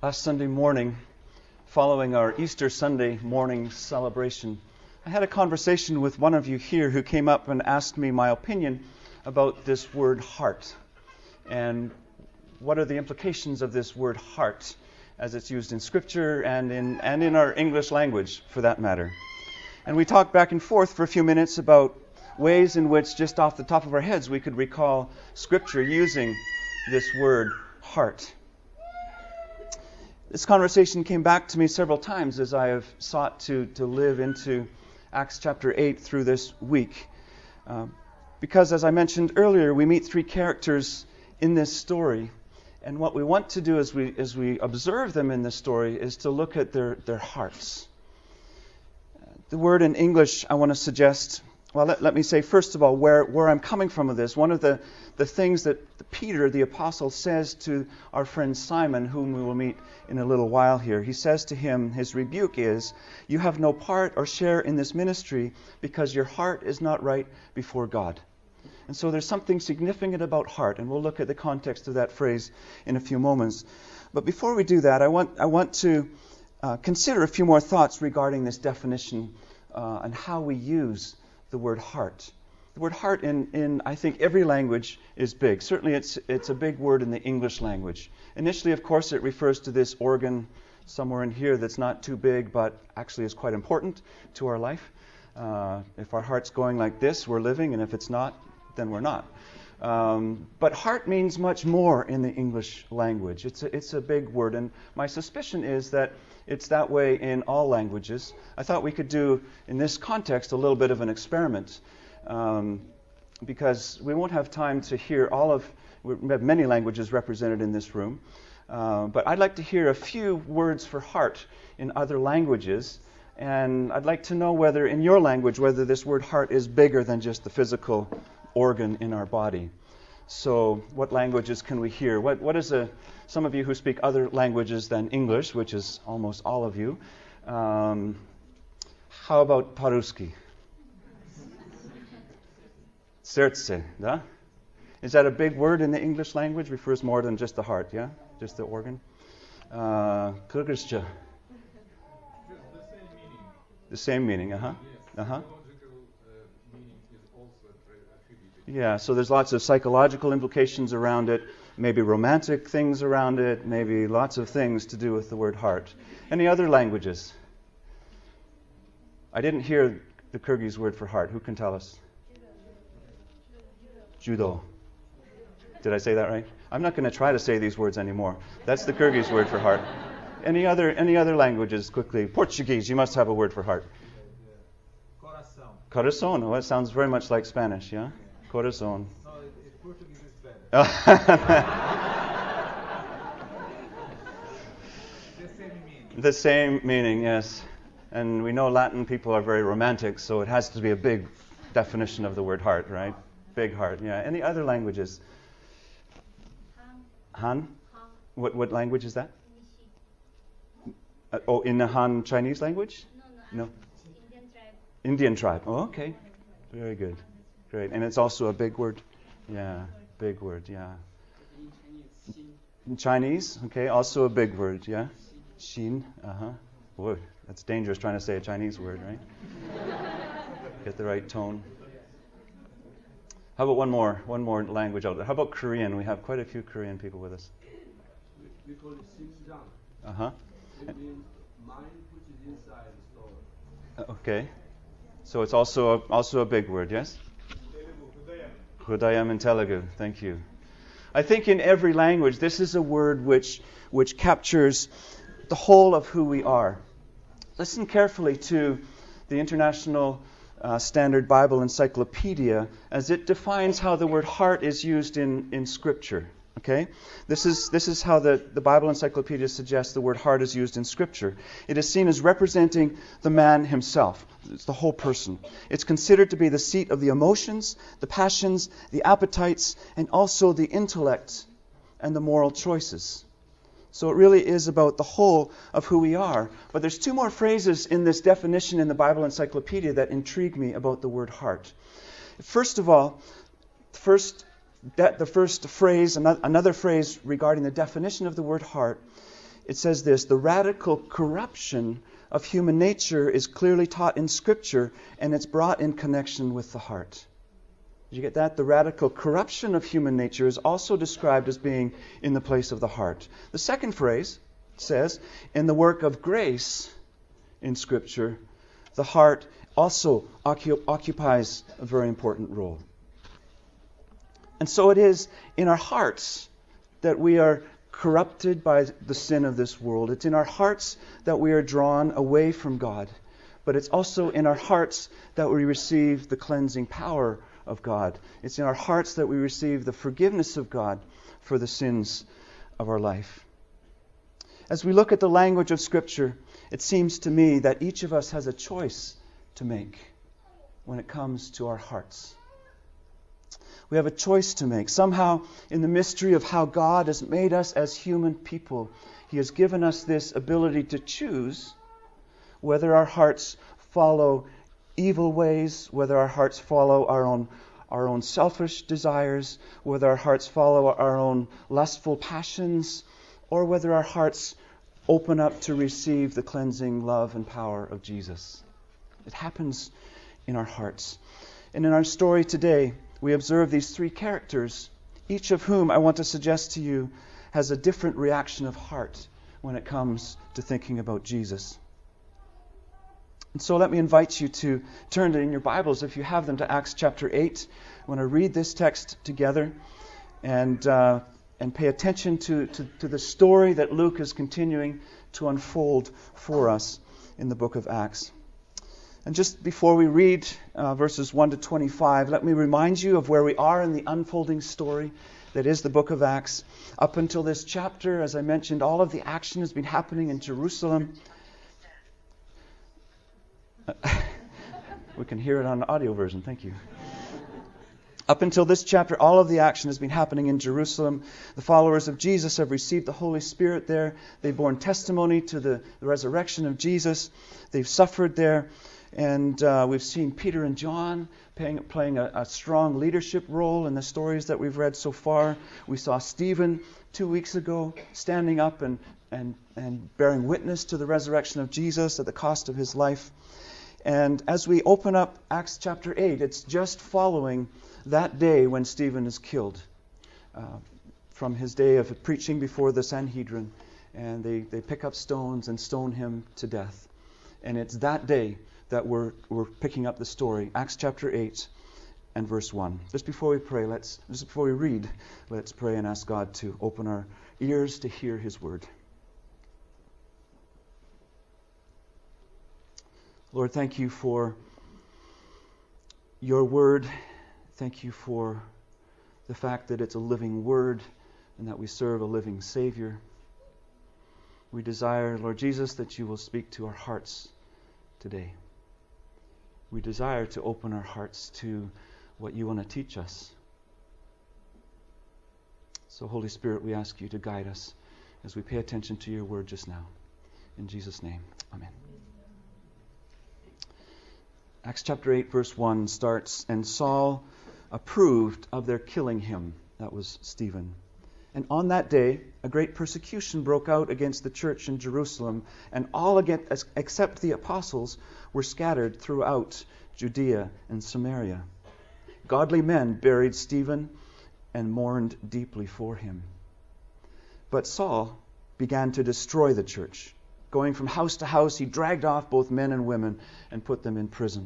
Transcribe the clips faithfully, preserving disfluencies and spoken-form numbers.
Last Sunday morning, following our Easter Sunday morning celebration, I had a conversation with one of you here who came up and asked me my opinion about this word heart and what are the implications of this word heart as it's used in Scripture and in and in our English language, for that matter. And we talked back and forth for a few minutes about ways in which, just off the top of our heads, we could recall Scripture using this word heart. This conversation came back to me several times as I have sought to, to live into Acts chapter eight through this week. Uh, because, as I mentioned earlier, we meet three characters in this story. And what we want to do as we as we observe them in this story is to look at their, their hearts. The word in English I want to suggest, well, let, let me say, first of all, where, where I'm coming from with this. One of the, the things that Peter, the apostle, says to our friend Simon, whom we will meet in a little while here. He says to him, his rebuke is, "You have no part or share in this ministry because your heart is not right before God." And so there's something significant about heart, and we'll look at the context of that phrase in a few moments. But before we do that, I want I want to uh, consider a few more thoughts regarding this definition uh, and how we use the word heart. The word heart in, in, I think, every language is big. Certainly it's it's a big word in the English language. Initially, of course, it refers to this organ somewhere in here that's not too big, but actually is quite important to our life. Uh, if our heart's going like this, we're living, and if it's not, then we're not. Um, but heart means much more in the English language. It's a, it's a big word, and my suspicion is that it's that way in all languages. I thought we could do, in this context, a little bit of an experiment. Um, because we won't have time to hear all of, we have many languages represented in this room, uh, but I'd like to hear a few words for heart in other languages, and I'd like to know whether in your language, whether this word heart is bigger than just the physical organ in our body. So what languages can we hear? What What is a, some of you who speak other languages than English, which is almost all of you, um, how about Paruski? Serce, da? Is that a big word in the English language? Refers more than just the heart, yeah? Just the organ? Uh, Kyrgyzstan. The same meaning, uh-huh. Uh-huh. Yeah, so there's lots of psychological implications around it, maybe romantic things around it, maybe lots of things to do with the word heart. Any other languages? I didn't hear the Kyrgyz word for heart. Who can tell us? Judo. Did I say that right? I'm not going to try to say these words anymore. That's the Kyrgyz word for heart. Any other any other languages, quickly? Portuguese, you must have a word for heart. Coração. Corazón. Oh, that sounds very much like Spanish, yeah? Corazón. No, it, it, Portuguese is better. The same meaning. The same meaning, yes. And we know Latin people are very romantic, so it has to be a big definition of the word heart, right? Big heart, yeah. Any other languages? Han. Han? Han. What what language is that? Uh, oh, in the Han Chinese language? No, no. No. Indian tribe. Indian tribe. Oh, okay. Very good. Great. And it's also a big word. Yeah, big word, yeah. In Chinese, okay, also a big word, yeah. Xin, uh-huh. Boy, that's dangerous trying to say a Chinese word, right? Get the right tone. How about one more, one more language out there? How about Korean? We have quite a few Korean people with us. We call it 심장. Uh-huh. It means mind which is inside the soul. Uh, okay. So it's also a, also a big word, yes? Hudayam in Telugu. Thank you. I think in every language, this is a word which which captures the whole of who we are. Listen carefully to the International Uh, Standard Bible Encyclopedia as it defines how the word heart is used in, in Scripture. Okay? This is this is how the, the Bible Encyclopedia suggests the word heart is used in Scripture. It is seen as representing the man himself. It's the whole person. It's considered to be the seat of the emotions, the passions, the appetites, and also the intellect and the moral choices. So it really is about the whole of who we are. But there's two more phrases in this definition in the Bible Encyclopedia that intrigue me about the word heart. First of all, first that the first phrase, another phrase regarding the definition of the word heart, it says this: the radical corruption of human nature is clearly taught in Scripture, and it's brought in connection with the heart. Did you get that? The radical corruption of human nature is also described as being in the place of the heart. The second phrase says, in the work of grace in Scripture, the heart also occu- occupies a very important role. And so it is in our hearts that we are corrupted by the sin of this world. It's in our hearts that we are drawn away from God. But it's also in our hearts that we receive the cleansing power of God. It's in our hearts that we receive the forgiveness of God for the sins of our life. As we look at the language of Scripture, it seems to me that each of us has a choice to make when it comes to our hearts. We have a choice to make. Somehow, in the mystery of how God has made us as human people, He has given us this ability to choose whether our hearts follow evil ways, whether our hearts follow our own our own selfish desires, whether our hearts follow our own lustful passions, or whether our hearts open up to receive the cleansing love and power of Jesus. It happens in our hearts. And in our story today, we observe these three characters, each of whom I want to suggest to you has a different reaction of heart when it comes to thinking about Jesus. And so let me invite you to turn in your Bibles, if you have them, to Acts chapter eight. I want to read this text together and uh, and pay attention to, to, to the story that Luke is continuing to unfold for us in the book of Acts. And just before we read uh, verses one to twenty-five, let me remind you of where we are in the unfolding story that is the book of Acts. Up until this chapter, as I mentioned, all of the action has been happening in Jerusalem. We can hear it on the audio version. Thank you. Up until this chapter, all of the action has been happening in Jerusalem. The followers of Jesus have received the Holy Spirit there. They've borne testimony to the, the resurrection of Jesus. They've suffered there. And uh, we've seen Peter and John playing, playing a, a strong leadership role in the stories that we've read so far. We saw Stephen two weeks ago standing up and, and, and bearing witness to the resurrection of Jesus at the cost of his life. And as we open up Acts chapter eight, it's just following that day when Stephen is killed, uh, from his day of preaching before the Sanhedrin. And they, they pick up stones and stone him to death. And it's that day that we're we're picking up the story. Acts chapter eight and verse one. Just before we pray, let's just before we read, let's pray and ask God to open our ears to hear His word. Lord, thank you for your word. Thank you for the fact that it's a living word and that we serve a living Savior. We desire, Lord Jesus, that you will speak to our hearts today. We desire to open our hearts to what you want to teach us. So, Holy Spirit, we ask you to guide us as we pay attention to your word just now. In Jesus' name, amen. Acts chapter eight, verse one starts, and Saul approved of their killing him. That was Stephen. And on that day, a great persecution broke out against the church in Jerusalem, and all against, except the apostles were scattered throughout Judea and Samaria. Godly men buried Stephen and mourned deeply for him. But Saul began to destroy the church. Going from house to house, he dragged off both men and women and put them in prison.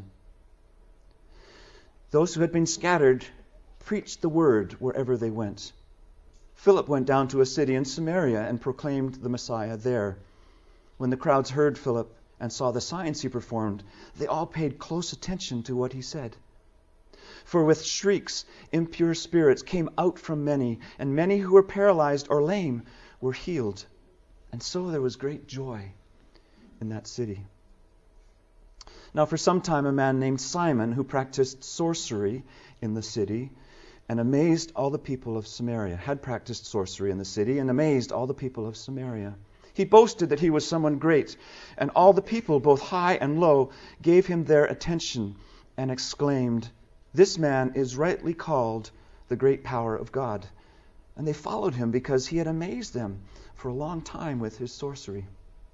Those who had been scattered preached the word wherever they went. Philip went down to a city in Samaria and proclaimed the Messiah there. When the crowds heard Philip and saw the signs he performed, they all paid close attention to what he said. For with shrieks, impure spirits came out from many, and many who were paralyzed or lame were healed. And so there was great joy in that city. Now for some time a man named Simon, who practiced sorcery in the city, and amazed all the people of Samaria, had practiced sorcery in the city, and amazed all the people of Samaria. He boasted that he was someone great, and all the people, both high and low, gave him their attention and exclaimed, "This man is rightly called the great power of God." And they followed him because he had amazed them for a long time with his sorcery.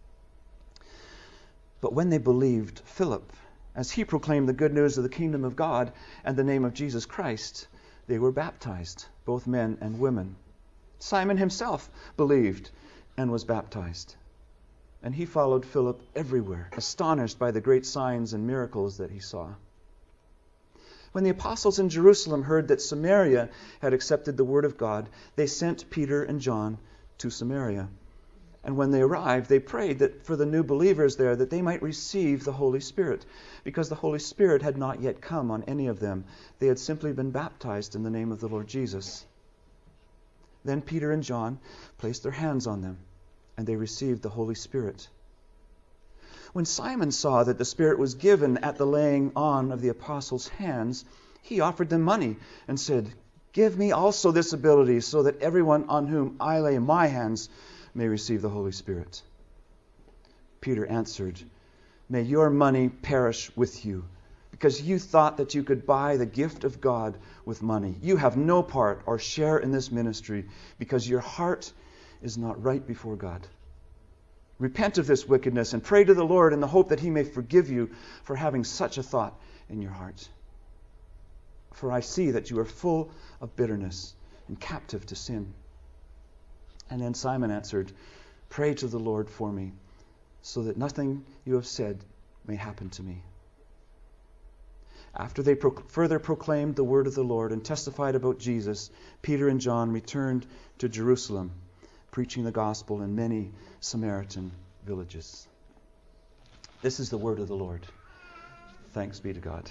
But when they believed Philip, as he proclaimed the good news of the kingdom of God and the name of Jesus Christ, they were baptized, both men and women. Simon himself believed and was baptized. And he followed Philip everywhere, astonished by the great signs and miracles that he saw. When the apostles in Jerusalem heard that Samaria had accepted the word of God, they sent Peter and John to Samaria. And when they arrived, they prayed that for the new believers there that they might receive the Holy Spirit, because the Holy Spirit had not yet come on any of them. They had simply been baptized in the name of the Lord Jesus. Then Peter and John placed their hands on them, and they received the Holy Spirit. When Simon saw that the Spirit was given at the laying on of the apostles' hands, he offered them money and said, "Give me also this ability, so that everyone on whom I lay my hands may receive the Holy Spirit." Peter answered, "May your money perish with you, because you thought that you could buy the gift of God with money. You have no part or share in this ministry, because your heart is not right before God. Repent of this wickedness and pray to the Lord in the hope that he may forgive you for having such a thought in your heart. For I see that you are full of bitterness and captive to sin." And then Simon answered, "Pray to the Lord for me, so that nothing you have said may happen to me." After they pro- further proclaimed the word of the Lord and testified about Jesus, Peter and John returned to Jerusalem, preaching the gospel in many Samaritan villages. This is the word of the Lord. Thanks be to God.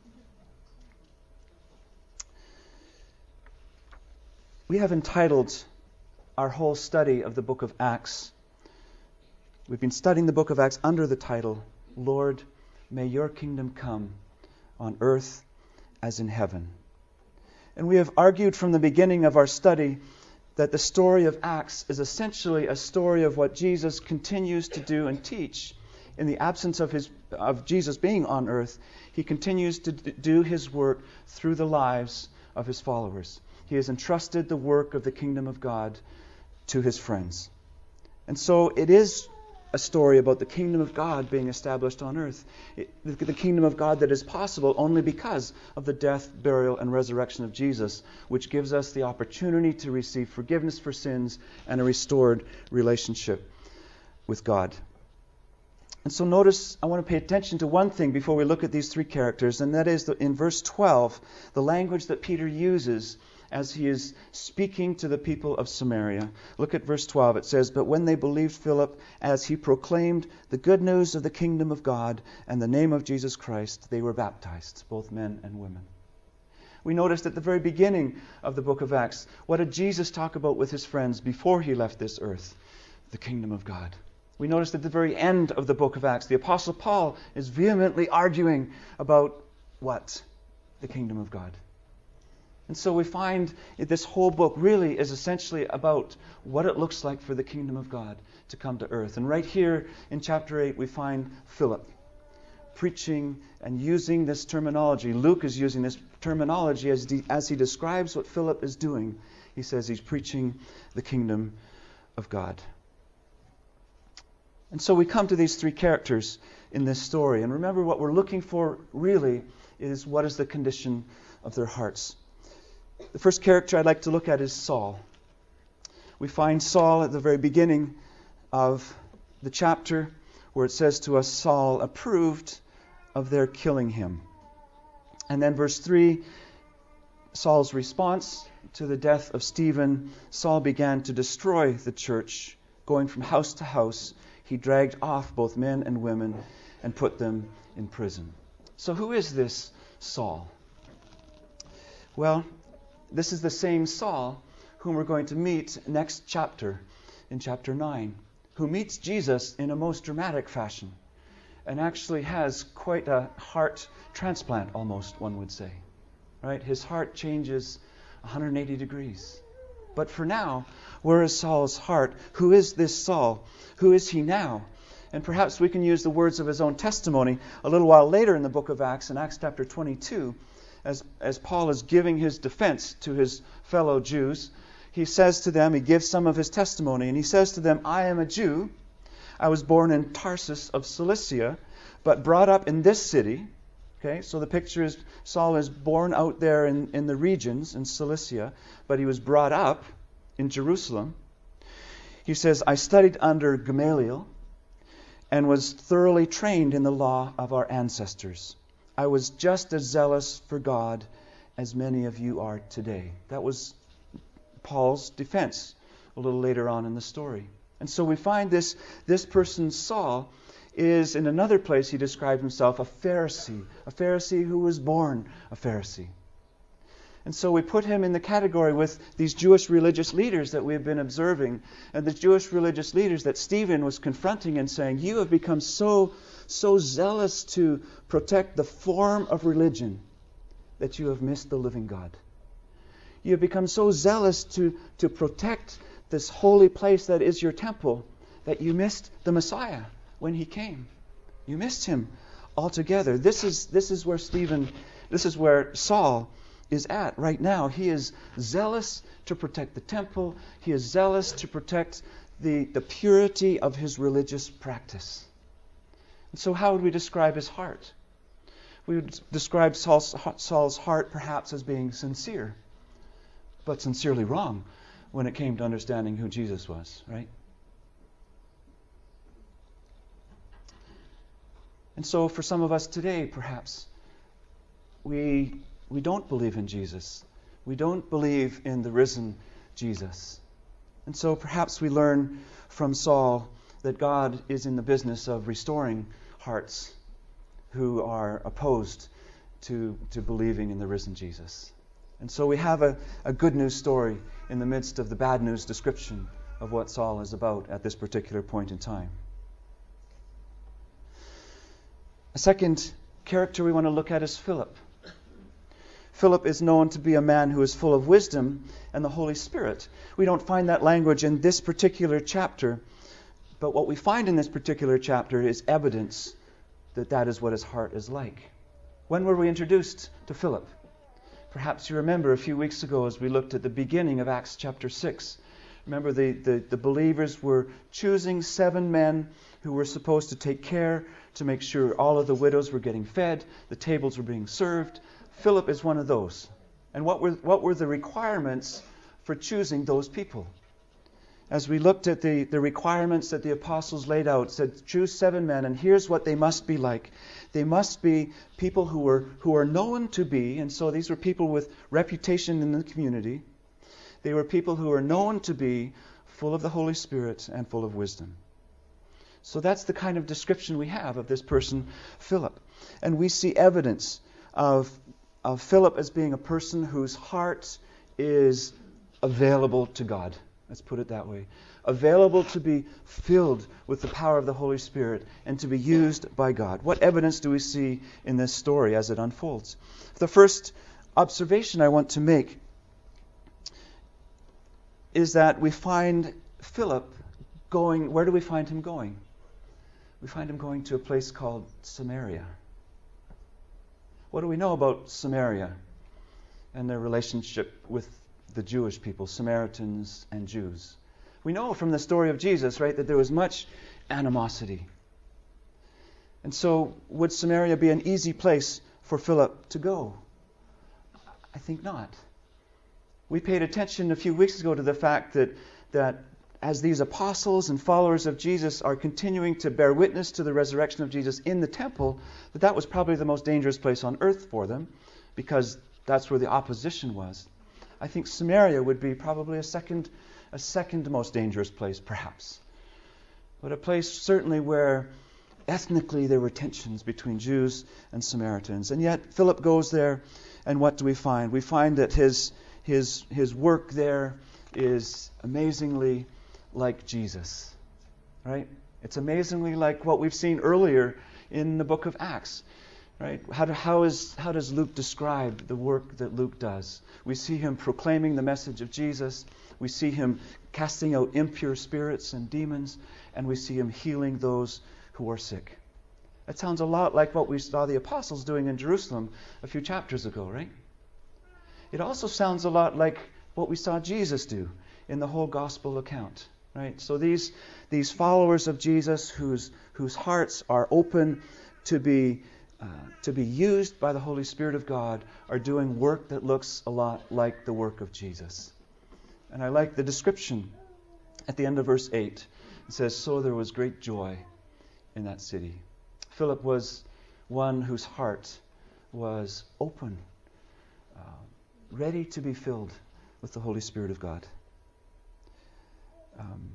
We have entitled our whole study of the book of Acts. We've been studying the book of Acts under the title, "Lord, may your kingdom come on earth as in heaven." And we have argued from the beginning of our study that the story of Acts is essentially a story of what Jesus continues to do and teach. In the absence of his of Jesus being on earth, he continues to do his work through the lives of his followers. He has entrusted the work of the kingdom of God to his friends. And so it is a story about the kingdom of God being established on earth. It, the, the kingdom of God that is possible only because of the death, burial, and resurrection of Jesus, which gives us the opportunity to receive forgiveness for sins and a restored relationship with God. And so notice, I want to pay attention to one thing before we look at these three characters, and that is that in verse twelve, the language that Peter uses as he is speaking to the people of Samaria. Look at verse twelve. It says, "But when they believed Philip, as he proclaimed the good news of the kingdom of God and the name of Jesus Christ, they were baptized," both men and women. We noticed at the very beginning of the book of Acts, what did Jesus talk about with his friends before he left this earth? The kingdom of God. We noticed at the very end of the book of Acts, the Apostle Paul is vehemently arguing about what? The kingdom of God. And so we find this whole book really is essentially about what it looks like for the kingdom of God to come to earth. And right here in chapter eight, we find Philip preaching and using this terminology. Luke is using this terminology as, de- as he describes what Philip is doing. He says he's preaching the kingdom of God. And so we come to these three characters in this story. And remember, what we're looking for really is what is the condition of their hearts. The first character I'd like to look at is Saul. We find Saul at the very beginning of the chapter where it says to us, Saul approved of their killing him. And then verse three, Saul's response to the death of Stephen, Saul began to destroy the church, going from house to house. He dragged off both men and women and put them in prison. So who is this Saul? Well, this is the same Saul whom we're going to meet next chapter, in chapter nine, who meets Jesus in a most dramatic fashion and actually has quite a heart transplant, almost, one would say. Right? His heart changes one hundred eighty degrees. But for now, where is Saul's heart? Who is this Saul? Who is he now? And perhaps we can use the words of his own testimony a little while later in the book of Acts, in Acts chapter twenty-two, as, as Paul is giving his defense to his fellow Jews. He he says to them, he gives some of his testimony, and he says to them, I am a Jew. I was born in Tarsus of Cilicia, but brought up in this city. Okay, so the picture is Saul is born out there in, in the regions in Cilicia, but he was brought up in Jerusalem. He says, I studied under Gamaliel and was thoroughly trained in the law of our ancestors. I was just as zealous for God as many of you are today. That was Paul's defense a little later on in the story. And so we find this, this person, Saul, is in another place he described himself a Pharisee, a Pharisee who was born a Pharisee. And so we put him in the category with these Jewish religious leaders that we've been observing, and the Jewish religious leaders that Stephen was confronting and saying, you have become so, so zealous to protect the form of religion that you have missed the living God. You have become so zealous to, to protect this holy place that is your temple that you missed the Messiah when he came. You missed him altogether. This is this is where Stephen, this is where Saul is at right now. He is zealous to protect the temple. He is zealous to protect the, the purity of his religious practice. And so how would we describe his heart? We would describe Saul's, Saul's heart perhaps as being sincere, but sincerely wrong when it came to understanding who Jesus was, right? And so for some of us today, perhaps, we we don't believe in Jesus. We don't believe in the risen Jesus. And so perhaps we learn from Saul that God is in the business of restoring hearts who are opposed to, to believing in the risen Jesus. And so we have a, a good news story in the midst of the bad news description of what Saul is about at this particular point in time. A second character we want to look at is Philip. Philip is known to be a man who is full of wisdom and the Holy Spirit. We don't find that language in this particular chapter, but what we find in this particular chapter is evidence that that is what his heart is like. When were we introduced to Philip? Perhaps you remember a few weeks ago as we looked at the beginning of Acts chapter six. Remember the, the, the believers were choosing seven men who were supposed to take care to make sure all of the widows were getting fed, the tables were being served. Philip is one of those. And what were what were the requirements for choosing those people? As we looked at the, the requirements that the apostles laid out, said choose seven men, and here's what they must be like. They must be people who were who are known to be, and so these were people with reputation in the community. They were people who are known to be full of the Holy Spirit and full of wisdom. So that's the kind of description we have of this person, Philip. And we see evidence of, of Philip as being a person whose heart is available to God. Let's put it that way. Available to be filled with the power of the Holy Spirit and to be used by God. What evidence do we see in this story as it unfolds? The first observation I want to make is that we find Philip going, where do we find him going? We find him going to a place called Samaria. What do we know about Samaria and their relationship with the Jewish people, Samaritans and Jews? We know from the story of Jesus, right, that there was much animosity. And so, would Samaria be an easy place for Philip to go? I think not. We paid attention a few weeks ago to the fact that that as these apostles and followers of Jesus are continuing to bear witness to the resurrection of Jesus in the temple, that that was probably the most dangerous place on earth for them, because that's where the opposition was. I think Samaria would be probably a second, a second most dangerous place, perhaps. But a place certainly where ethnically there were tensions between Jews and Samaritans. And yet Philip goes there, and what do we find? We find that his his his work there is amazingly like Jesus, right? It's amazingly like what we've seen earlier in the book of Acts, right? How, do, how, is, how does Luke describe the work that Luke does? We see him proclaiming the message of Jesus. We see him casting out impure spirits and demons, and we see him healing those who are sick. That sounds a lot like what we saw the apostles doing in Jerusalem a few chapters ago, right? It also sounds a lot like what we saw Jesus do in the whole gospel account. Right? So these these followers of Jesus whose whose hearts are open to be uh, to be used by the Holy Spirit of God are doing work that looks a lot like the work of Jesus. And I like the description at the end of verse eight. It says, "So there was great joy in that city." Philip was one whose heart was open, uh, ready to be filled with the Holy Spirit of God. Um,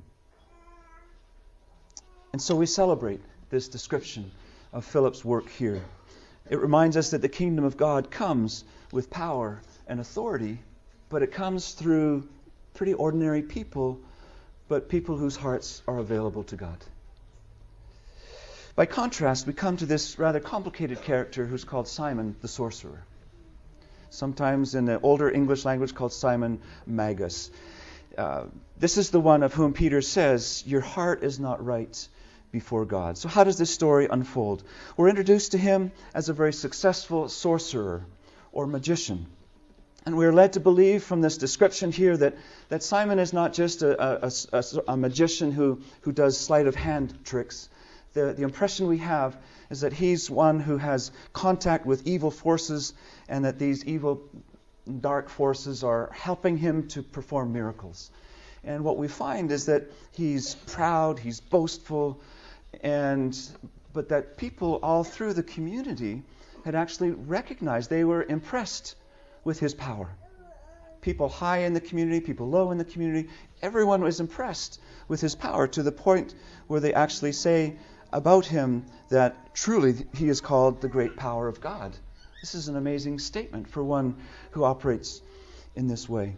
and so we celebrate this description of Philip's work here. It reminds us that the kingdom of God comes with power and authority, but it comes through pretty ordinary people, but people whose hearts are available to God. By contrast, we come to this rather complicated character who's called Simon the sorcerer. Sometimes in the older English language called Simon Magus. Uh, this is the one of whom Peter says, "Your heart is not right before God." So how does this story unfold? We're introduced to him as a very successful sorcerer or magician. And we're led to believe from this description here that, that Simon is not just a, a, a, a magician who, who does sleight of hand tricks. The, the impression we have is that he's one who has contact with evil forces, and that these evil dark forces are helping him to perform miracles. And what we find is that he's proud, he's boastful, and but that people all through the community had actually recognized, they were impressed with his power. People high in the community, people low in the community, everyone was impressed with his power, to the point where they actually say about him that truly he is called the great power of God. This is an amazing statement for one who operates in this way.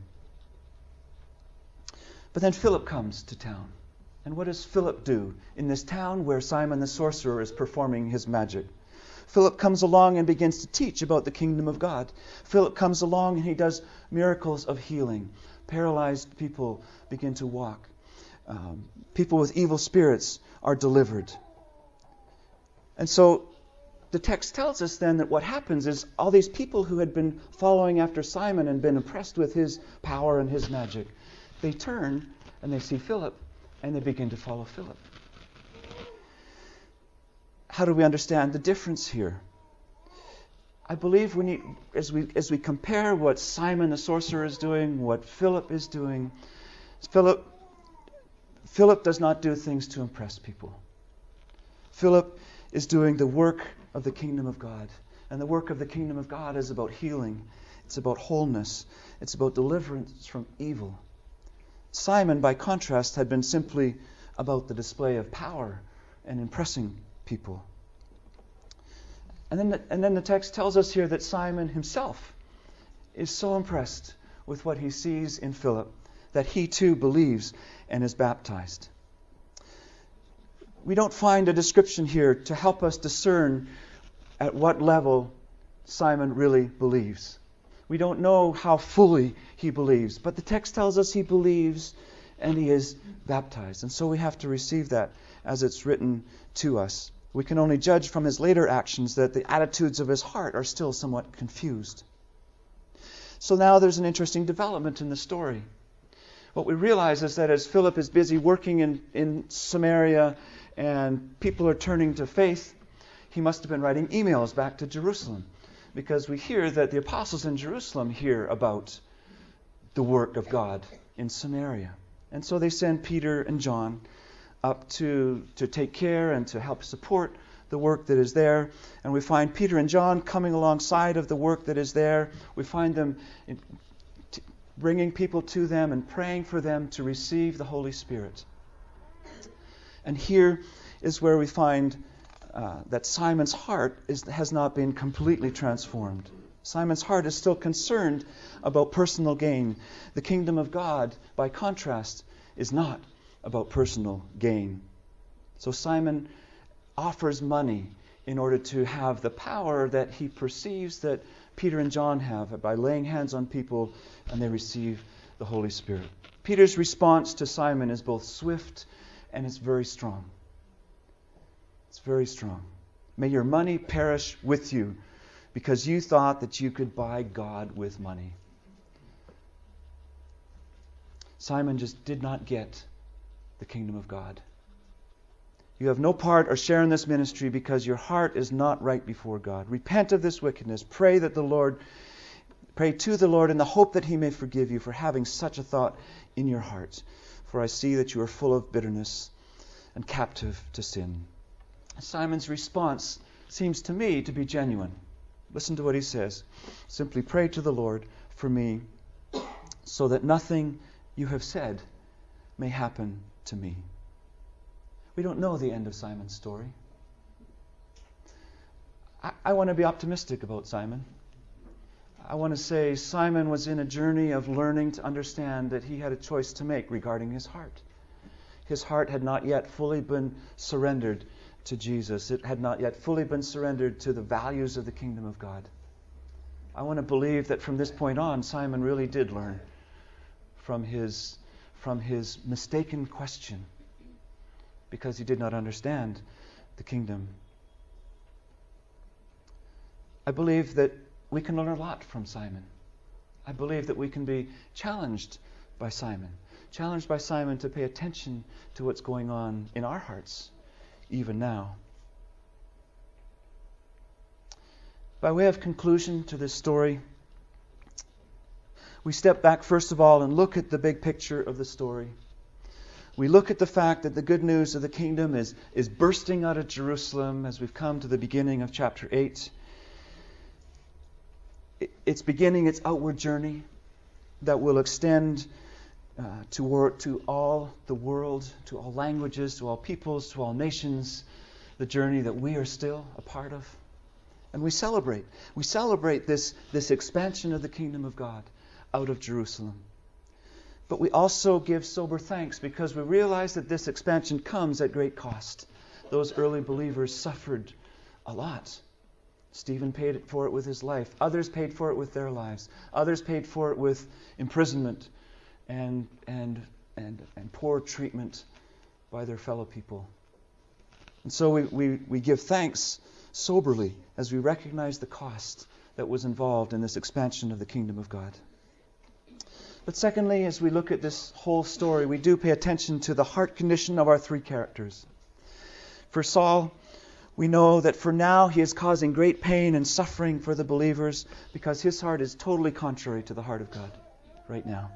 But then Philip comes to town. And what does Philip do in this town where Simon the sorcerer is performing his magic? Philip comes along and begins to teach about the kingdom of God. Philip comes along and he does miracles of healing. Paralyzed people begin to walk. Um, people with evil spirits are delivered. And so the text tells us then that what happens is all these people who had been following after Simon and been impressed with his power and his magic, they turn and they see Philip and they begin to follow Philip. How do we understand the difference here? I believe we need, as we as we compare what Simon the sorcerer is doing, what Philip is doing, Philip Philip does not do things to impress people. Philip is doing the work of the kingdom of God. And the work of the kingdom of God is about healing. It's about wholeness. It's about deliverance from evil. Simon, by contrast, had been simply about the display of power and impressing people. And then the, and then the text tells us here that Simon himself is so impressed with what he sees in Philip that he too believes and is baptized. We don't find a description here to help us discern at what level Simon really believes. We don't know how fully he believes, but the text tells us he believes and he is baptized. And so we have to receive that as it's written to us. We can only judge from his later actions that the attitudes of his heart are still somewhat confused. So now there's an interesting development in the story. What we realize is that as Philip is busy working in, in Samaria and people are turning to faith, he must have been writing emails back to Jerusalem, because we hear that the apostles in Jerusalem hear about the work of God in Samaria. And so they send Peter and John up to, to take care and to help support the work that is there. And we find Peter and John coming alongside of the work that is there. We find them in, t- bringing people to them and praying for them to receive the Holy Spirit. And here is where we find uh, that Simon's heart is, has not been completely transformed. Simon's heart is still concerned about personal gain. The kingdom of God, by contrast, is not about personal gain. So Simon offers money in order to have the power that he perceives that Peter and John have by laying hands on people and they receive the Holy Spirit. Peter's response to Simon is both swift and it's very strong. It's very strong. May your money perish with you, because you thought that you could buy God with money. Simon just did not get the kingdom of God. You have no part or share in this ministry because your heart is not right before God. Repent of this wickedness. Pray that the Lord, pray to the Lord in the hope that He may forgive you for having such a thought in your heart. For I see that you are full of bitterness and captive to sin. Simon's response seems to me to be genuine. Listen to what he says. Simply pray to the Lord for me so that nothing you have said may happen to me. We don't know the end of Simon's story. I, I want to be optimistic about Simon. I want to say Simon was in a journey of learning to understand that he had a choice to make regarding his heart. His heart had not yet fully been surrendered to Jesus. It had not yet fully been surrendered to the values of the kingdom of God. I want to believe that from this point on, Simon really did learn from his, from his mistaken question, because he did not understand the kingdom. I believe that we can learn a lot from Simon. I believe that we can be challenged by Simon. Challenged by Simon to pay attention to what's going on in our hearts, even now. By way of conclusion to this story, we step back first of all and look at the big picture of the story. We look at the fact that the good news of the kingdom is, is bursting out of Jerusalem as we've come to the beginning of chapter eight. It's beginning its outward journey that will extend uh, toward, to all the world, to all languages, to all peoples, to all nations, the journey that we are still a part of. And we celebrate. We celebrate this, this expansion of the kingdom of God out of Jerusalem. But we also give sober thanks because we realize that this expansion comes at great cost. Those early believers suffered a lot. Stephen paid for it with his life. Others paid for it with their lives. Others paid for it with imprisonment and and and, and poor treatment by their fellow people. And so we, we, we give thanks soberly as we recognize the cost that was involved in this expansion of the kingdom of God. But secondly, as we look at this whole story, we do pay attention to the heart condition of our three characters. For Saul, we know that for now he is causing great pain and suffering for the believers because his heart is totally contrary to the heart of God right now.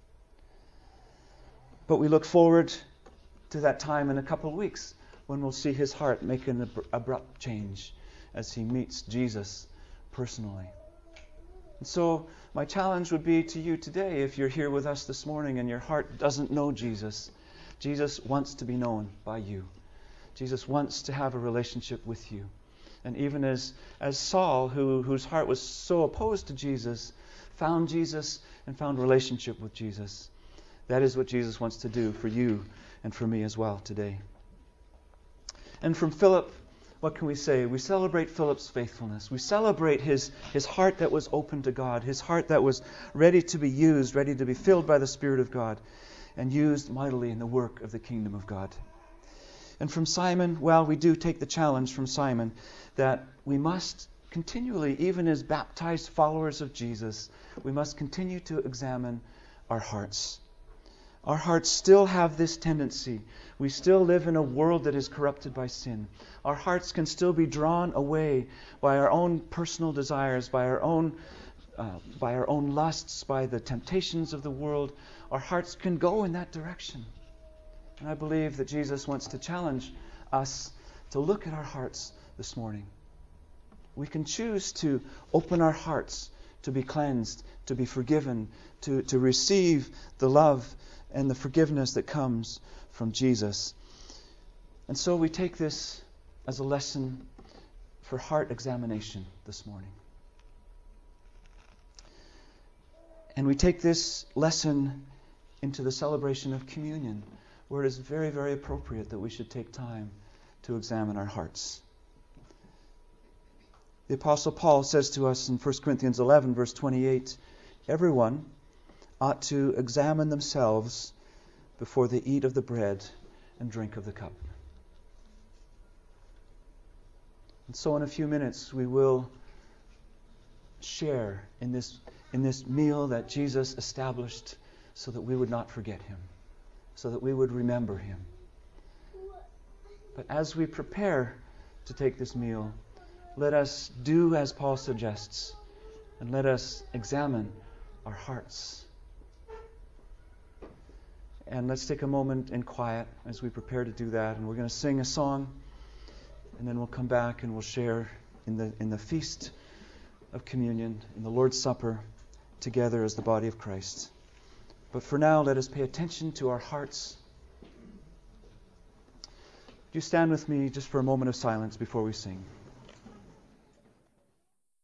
But we look forward to that time in a couple of weeks when we'll see his heart make an abrupt change as he meets Jesus personally. And so my challenge would be to you today, if you're here with us this morning and your heart doesn't know Jesus, Jesus wants to be known by you. Jesus wants to have a relationship with you. And even as, as Saul, who, whose heart was so opposed to Jesus, found Jesus and found relationship with Jesus, that is what Jesus wants to do for you and for me as well today. And from Philip, what can we say? We celebrate Philip's faithfulness. We celebrate his, his heart that was open to God, his heart that was ready to be used, ready to be filled by the Spirit of God, and used mightily in the work of the kingdom of God. And from Simon, well, we do take the challenge from Simon that we must continually, even as baptized followers of Jesus, we must continue to examine our hearts. Our hearts still have this tendency. We still live in a world that is corrupted by sin. Our hearts can still be drawn away by our own personal desires, by our own uh, by our own lusts, by the temptations of the world. Our hearts can go in that direction. And I believe that Jesus wants to challenge us to look at our hearts this morning. We can choose to open our hearts to be cleansed, to be forgiven, to, to receive the love and the forgiveness that comes from Jesus. And so we take this as a lesson for heart examination this morning. And we take this lesson into the celebration of communion, where it is very, very appropriate that we should take time to examine our hearts. The Apostle Paul says to us in First Corinthians eleven, verse twenty-eight, everyone ought to examine themselves before they eat of the bread and drink of the cup. And so in a few minutes we will share in this in this meal that Jesus established so that we would not forget him, so that we would remember him. But as we prepare to take this meal, let us do as Paul suggests, and let us examine our hearts. And let's take a moment in quiet as we prepare to do that. And we're going to sing a song, and then we'll come back and we'll share in the in the feast of communion, in the Lord's Supper, together as the body of Christ. But for now, let us pay attention to our hearts. Would you stand with me just for a moment of silence before we sing?